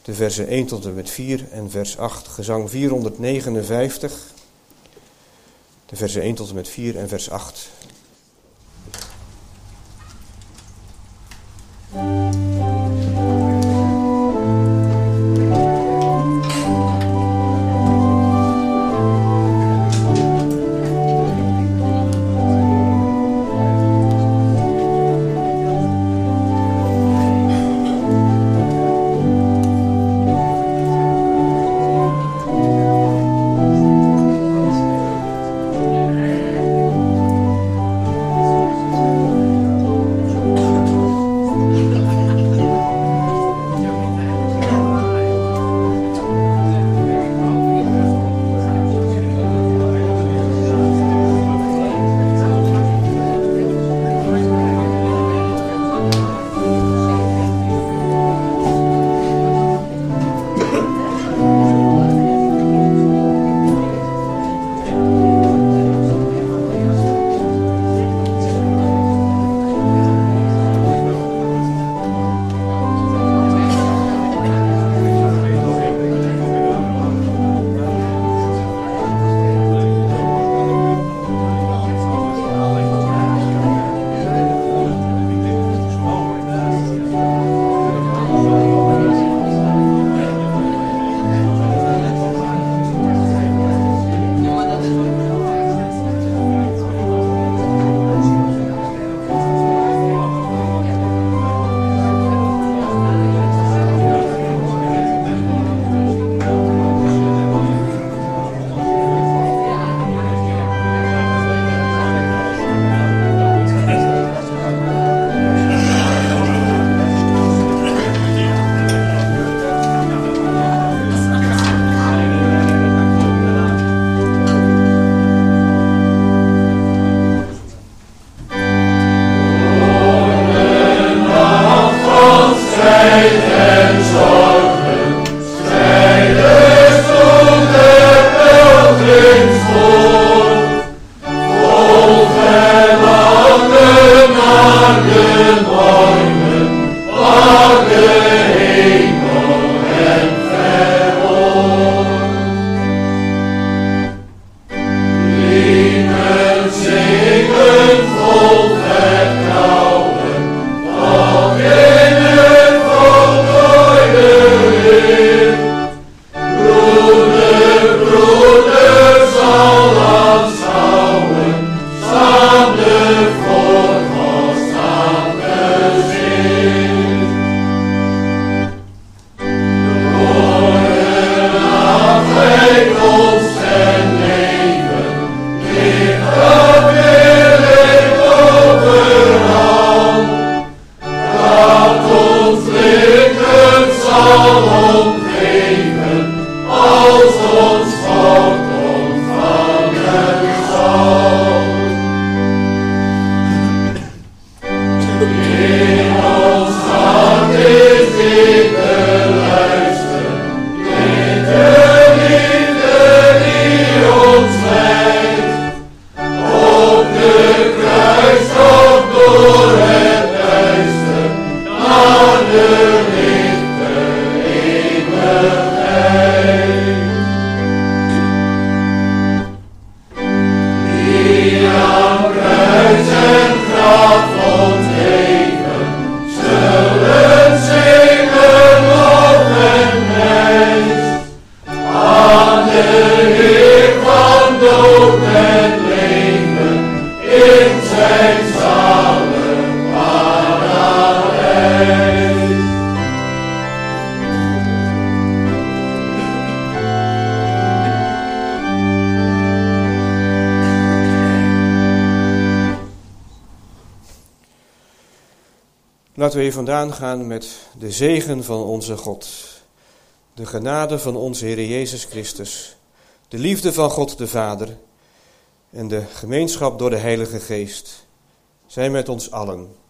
de versen één tot en met vier en vers acht. Gezang vierhonderdnegenenvijftig, de versen één tot en met vier en vers acht. Laten we hier vandaan gaan met de zegen van onze God, de genade van onze Heer Jezus Christus, de liefde van God de Vader en de gemeenschap door de Heilige Geest. Zij met ons allen.